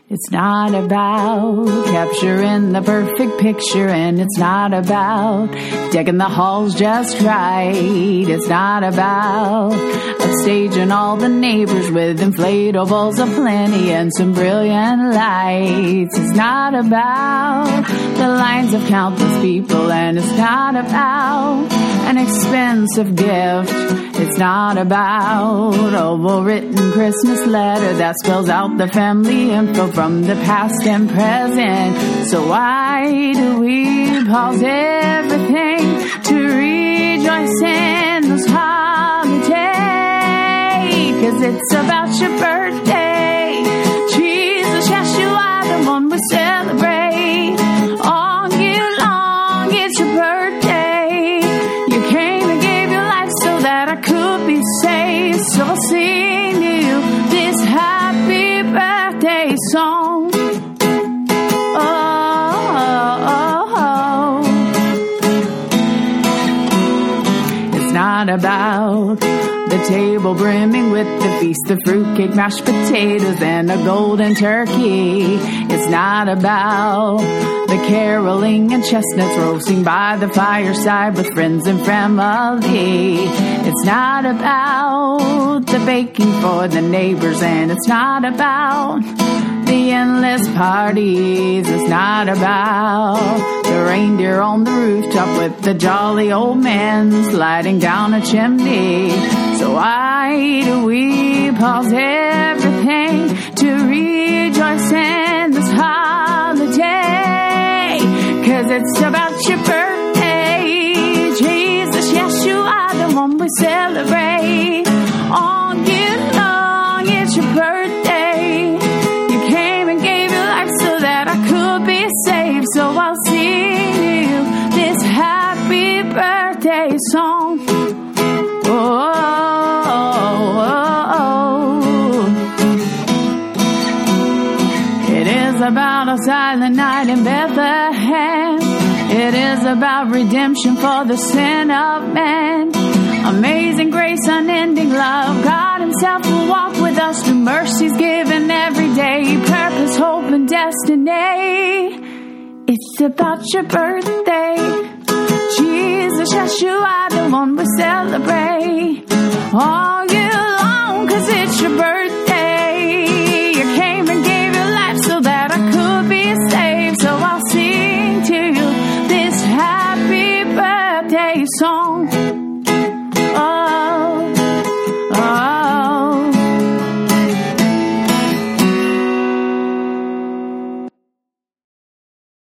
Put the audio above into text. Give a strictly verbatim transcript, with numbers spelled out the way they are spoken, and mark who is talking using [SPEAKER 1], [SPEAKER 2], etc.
[SPEAKER 1] It's not about capturing the perfect picture, and it's not about decking the halls just right. It's not about upstaging all the neighbors with inflatables aplenty and some brilliant lights. It's not about the lines of countless people, and it's not about an expensive gift. It's not about a well-written Christmas letter that spells out the family info from the past and present. So why do we pause everything to rejoice in this holiday? 'Cause it's about your birthday. Jesus, yes, you are the one we celebrate. All year long, it's your birthday. You came and gave your life so that I could be saved. So I'll sing to you this happy birthday song. Not about the table brimming with the feast of fruitcake, mashed potatoes, and a golden turkey. It's not about the caroling and chestnuts roasting by the fireside with friends and family. It's not about the baking for the neighbors, and it's not about the endless parties. It's not about the reindeer on the rooftop with the jolly old man sliding down a chimney. So why do we pause everything to rejoice in this holiday? 'Cause it's about your birthday. Jesus, yes, you are the one we celebrate. All year long, it's your birthday. You came and gave your life so that I could be saved. So I'll sing you this happy birthday song. Oh, oh, oh, oh. It is about a silent night in Bethlehem. It is about redemption for the sin of man. Amazing grace, unending love. God himself will walk with us through mercies given every day. Purpose, hope, and destiny. It's about your birthday. Jesus, yes, you are the one we celebrate all year long, 'cause it's your birthday.